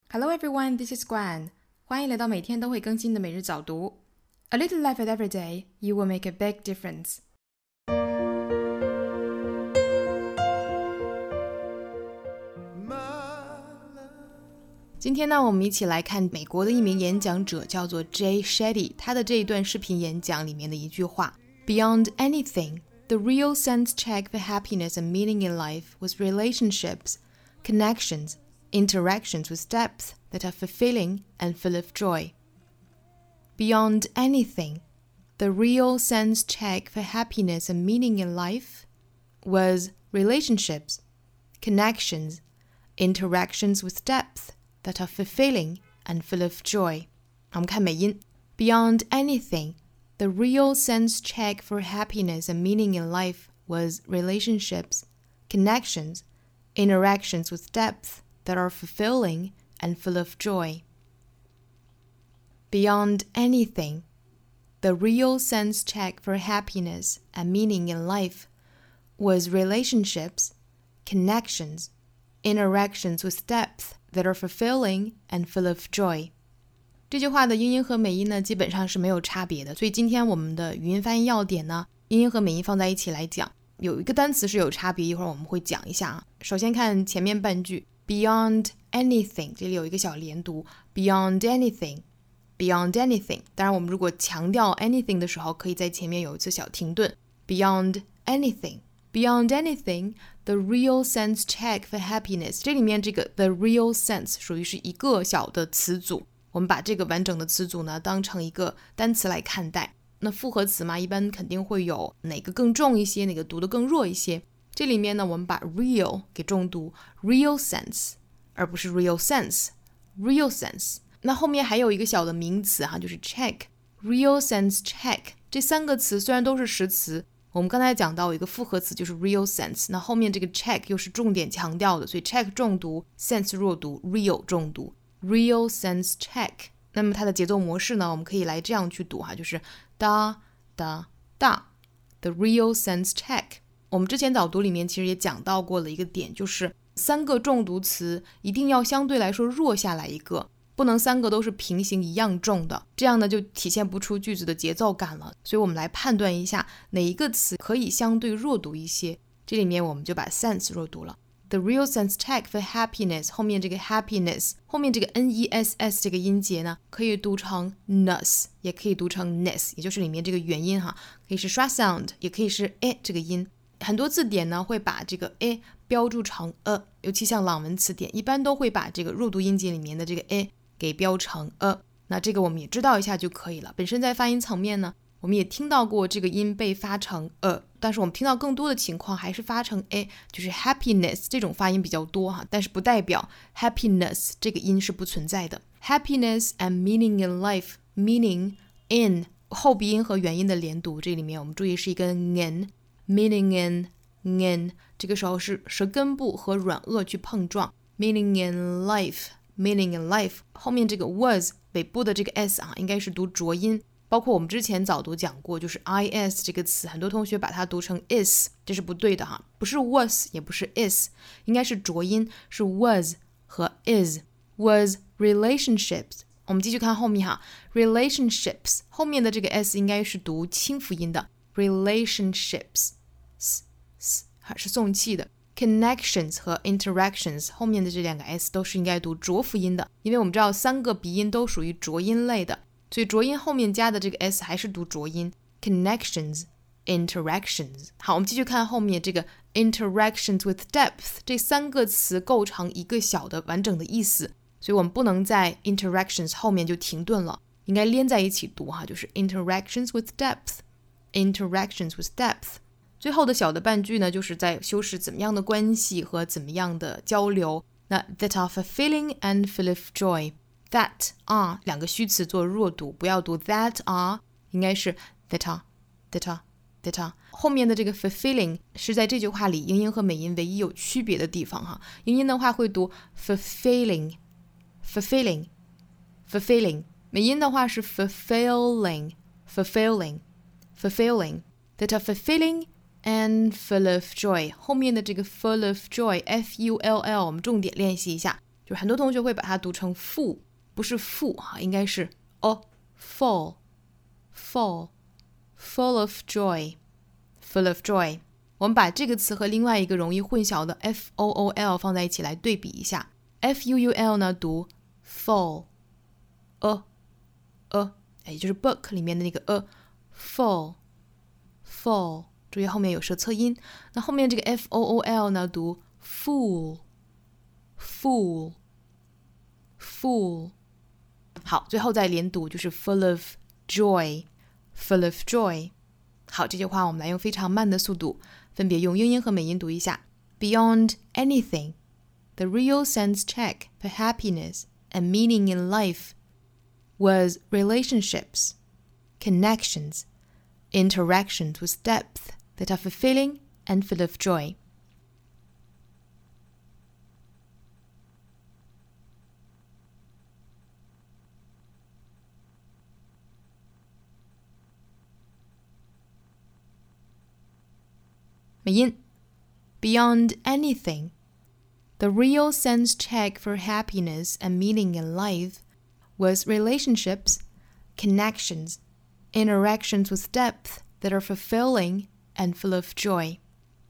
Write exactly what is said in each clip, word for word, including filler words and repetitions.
Hello everyone, this is Guan. 欢迎来到每天都会更新的每日早读。A little effort every day, you will make a big difference. 今天呢，我们一起来看美国的一名演讲者，叫做 Jay Shetty， 他的这一段视频演讲里面的一句话 Beyond anything, the real sense check for happiness and meaning in life was relationships, connections, interactions with depth that are fulfilling and full of joy. Beyond anything, the real sense check for happiness and meaning in life was relationships, connections, interactions with depth that are fulfilling and full of joy. 我们看美音 Beyond anything, the real sense check for happiness and meaning in life was relationships, connections, interactions with depth that are fulfilling and full of joy. Beyond anything, the real sense check for happiness and meaning in life was relationships, connections, interactions with depth that are fulfilling and full of joy. 这句话的英音和美音呢，基本上是没有差别的，所以今天我们的语音发音要点呢，英音和美音放在一起来讲，有一个单词是有差别，一会儿我们会讲一下啊。首先看前面半句 Beyond anything， 这里有一个小连读 Beyond anything Beyond anything， 当然我们如果强调 anything 的时候，可以在前面有一次小停顿 Beyond anything Beyond anything, the real sense check for happiness. 这里面这个 the real sense 属于是一个小的词组，我们把这个完整的词组呢当成一个单词来看待。那复合词嘛，一般肯定会有哪个更重一些，哪个读得更弱一些。这里面呢，我们把 real 给重读 real sense， 而不是 real sense real sense。那后面还有一个小的名词哈，就是 check real sense check。这三个词虽然都是实词，我们刚才讲到有一个复合词就是 real sense， 那后面这个 check 又是重点强调的，所以 check 重读 sense 弱读 real 重读 real sense check。 那么它的节奏模式呢，我们可以来这样去读哈，就是哒哒哒 the real sense check。 我们之前早读里面其实也讲到过了一个点，就是三个重读词一定要相对来说弱下来一个，不能三个都是平行一样重的，这样呢就体现不出句子的节奏感了。所以我们来判断一下哪一个词可以相对弱读一些，这里面我们就把 sense 弱读了。 The real sense check for happiness， 后面这个 happiness 后面这个 N E S S 这个音节呢，可以读成 ness， 也可以读成 ness， 也就是里面这个元音哈，可以是 schwa sound， 也可以是 e 这个音。很多字典呢会把这个 e 标注成 a， 尤其像朗文词典一般都会把这个弱读音节里面的这个 e给标成 a， 那这个我们也知道一下就可以了。本身在发音层面呢，我们也听到过这个音被发成 a， 但是我们听到更多的情况还是发成 a， 就是 happiness 这种发音比较多哈，但是不代表 happiness 这个音是不存在的。 Happiness and meaning in life， meaning in 后鼻音和元音的连读，这里面我们注意是一个 n meaning in in， 这个时候是舌根部和软腭去碰撞 meaning in life meaning in life， 后面这个 was 尾部的这个 s 啊，应该是读浊音，包括我们之前早读讲过，就是 is 这个词，很多同学把它读成 is， 这是不对的哈，不是 was 也不是 is， 应该是浊音，是 was 和 is。 was relationships， 我们继续看后面哈 relationships 后面的这个 s 应该是读清辅音的 relationships s, s, 是送气的。Connections 和 interactions 后面的这两个 s 都是应该读浊辅音的，因为我们知道三个鼻音都属于浊音类的，所以浊音后面加的这个 s 还是读浊音 Connections interactions。 好，我们继续看后面这个 interactions with depth， 这三个词构成一个小的完整的意思，所以我们不能在 interactions 后面就停顿了，应该连在一起读哈，就是 interactions with depth interactions with depth。最后的小的半句呢，就是在修饰怎么样的关系和怎么样的交流。那 that are fulfilling and full of joy， that are 两个虚词做弱读，不要读 that are， 应该是 that are that are that are。 后面的这个 fulfilling 是在这句话里英音和美音唯一有区别的地方哈。英音的话会读 fulfilling fulfilling fulfilling， 美音的话是 fulfilling fulfilling fulfilling that are fulfilling and full of joy， 后面的这个 full of joy F U L L 我们重点练习一下， 就是很多同学会把它读成负，不是负哈，应该是 a full full full of joy full of joy。 我们把这个词和另外一个容易混淆的 F O O L 放在一起来对比一下。 F U U L 呢读 full a a， 也就是 book 里面的那个 a full full， 注意后面有舌侧音。那后面这个 F O O L 呢读 fool fool fool。 好，最后再连读就是 full of joy full of joy。 好，这句话我们来用非常慢的速度分别用英音和美音读一下。 Beyond anything, the real sense check for happiness and meaning in life was relationships, connections, interactions with depth that are fulfilling and full of joy。 美音 Beyond anything, the real sense check for happiness and meaning in life was relationships, connections, interactions with depth that are fulfilling and full of joy。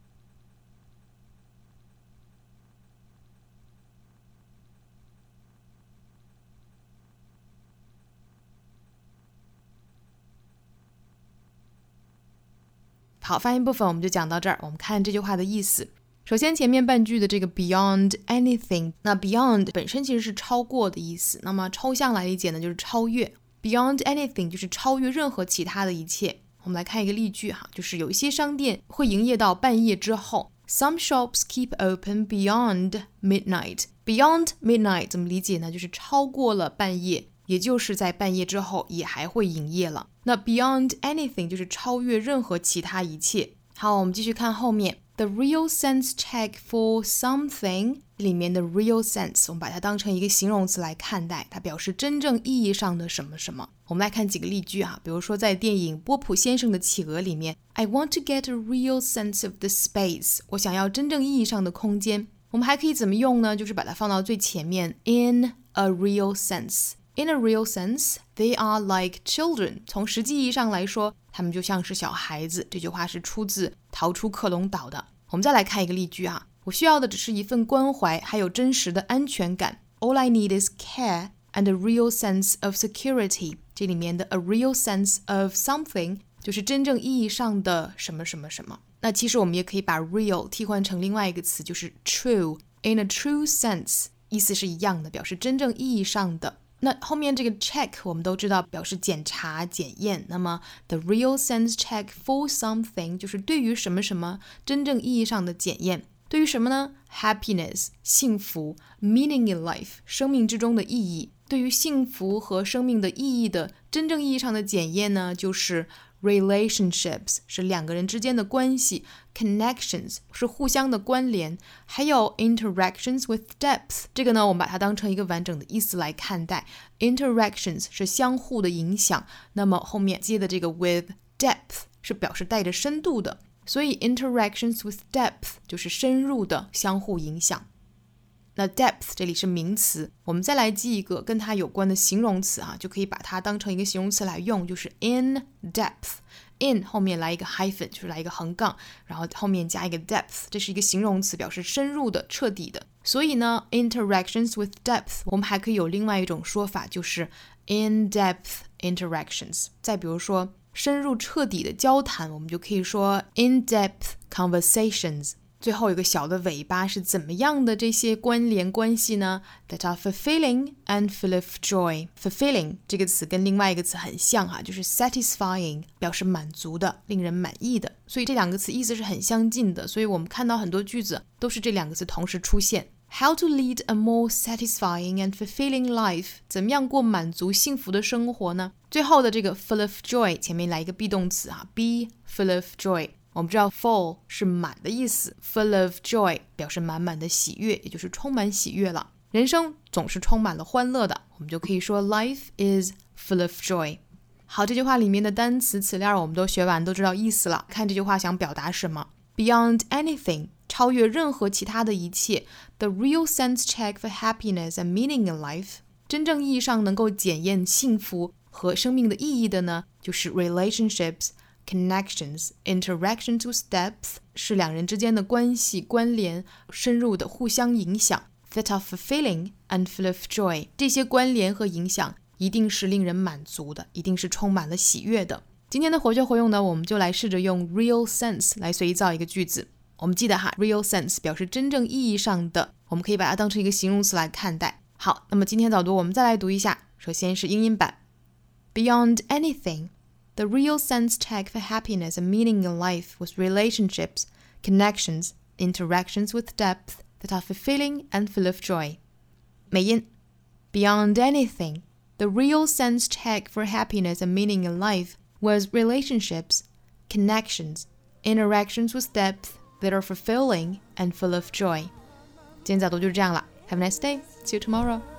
好，发音部分我们就讲到这儿。我们看这句话的意思。首先前面半句的这个 beyond anything， 那 beyond 本身其实是超过的意思，那么抽象来理解呢就是超越。 beyond anything 就是超越任何其他的一切。我们来看一个例句哈，就是有一些商店会营业到半夜之后。 Some shops keep open beyond midnight。 Beyond midnight 怎么理解呢？就是超过了半夜，也就是在半夜之后也还会营业了。那 beyond anything 就是超越任何其他一切。好，我们继续看后面。 The real sense check for something 里面的 real sense 我们把它当成一个形容词来看待，它表示真正意义上的什么什么。我们来看几个例句啊，比如说在电影波普先生的企鹅里面， I want to get a real sense of the space， 我想要真正意义上的空间。我们还可以怎么用呢？就是把它放到最前面 in a real sense。 In a real sense, they are like children。 从实际意义上来说，他们就像是小孩子。这句话是出自逃出克隆岛的。我们再来看一个例句啊，我需要的只是一份关怀，还有真实的安全感。 All I need is care and a real sense of security。 这里面的 a real sense of something 就是真正意义上的什么什么什么。那其实我们也可以把 real 替换成另外一个词，就是 true。 In a true sense 意思是一样的，表示真正意义上的。那后面这个 check 我们都知道表示检查检验，那么 the real sense check for something 就是对于什么什么真正意义上的检验。对于什么呢？ happiness 幸福， meaning in life 生命之中的意义。对于幸福和生命的意义的真正意义上的检验呢，就是 relationships 是两个人之间的关系， connections 是互相的关联，还有 interactions with depth， 这个呢我们把它当成一个完整的意思来看待。 interactions 是相互的影响，那么后面接的这个 with depth 是表示带着深度的，所以 interactions with depth 就是深入的相互影响。那 depth 这里是名词，我们再来记一个跟它有关的形容词啊，就可以把它当成一个形容词来用，就是 in depth。 in 后面来一个 hyphen 就是来一个横杠，然后后面加一个 depth， 这是一个形容词，表示深入的彻底的。所以呢 interactions with depth 我们还可以有另外一种说法，就是 in depth interactions。 再比如说深入彻底的交谈，我们就可以说 in depth conversations。最后有个小的尾巴，是怎么样的这些关联关系呢？ That are fulfilling and full of joy。 Fulfilling 这个词跟另外一个词很像哈，就是 satisfying 表示满足的，令人满意的，所以这两个词意思是很相近的，所以我们看到很多句子都是这两个词同时出现。 How to lead a more satisfying and fulfilling life， 怎么样过满足幸福的生活呢？最后的这个 full of joy 前面来一个 be 动词哈 be full of joy。我们知道 full 是满的意思， full of joy 表示满满的喜悦，也就是充满喜悦了。人生总是充满了欢乐的，我们就可以说 life is full of joy。 好，这句话里面的单词词链我们都学完，都知道意思了。看这句话想表达什么。 Beyond anything 超超越任何其他的一切。The real sense check for happiness and meaning in life， 真正意义上能够检验幸福和生命的意义的呢，就是 relationships, connections, interactions with depth， 是两人之间的关系、关联、深入的互相影响。That are fulfilling and full of joy， 这些关联和影响一定是令人满足的，一定是充满了喜悦的。今天的活学活用呢，我们就来试着用 real sense 来随意造一个句子。我们记得哈 real sense 表示真正意义上的，我们可以把它当成一个形容词来看待。好，那么今天早读我们再来读一下。首先是英音版。 Beyond anything, the real sense check for happiness and meaning in life was relationships, connections, interactions with depth that are fulfilling and full of joy. 美音 Beyond anything, the real sense check for happiness and meaning in life was relationships, connections, interactions with depth that are fulfilling and full of joy. 今天早读就是这样了。Have a nice day. See you tomorrow.